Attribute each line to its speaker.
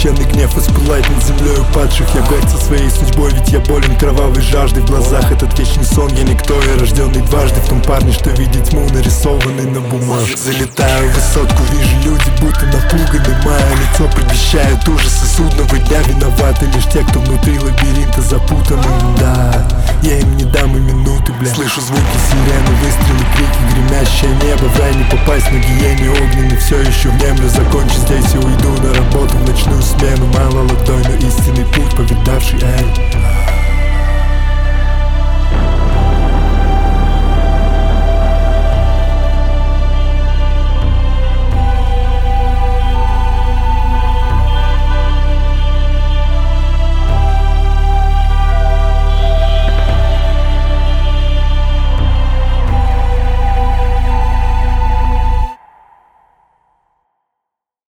Speaker 1: священный гнев воспылает над землей упадших. Я горд со своей судьбой, ведь я болен кровавой жаждой. В глазах этот вечный сон, я никто, я рожденный дважды. В том парне, что видит тьму, нарисованный на бумажке. Залетаю в высотку, вижу люди, будто напуганы. Мое лицо предвещает ужасы судного дня. Виноваты лишь те, кто внутри лабиринта запутаны. Да, я им не дам и минуты, бля. Слышу звуки сирены, выстрелы, крики, гремящее небо. В рай не попасть, на гиене огненный все еще внемлю. Закончу здесь и уйду на работу в ночную смену. Мало ладонь, но истинный путь, повидавший Эль.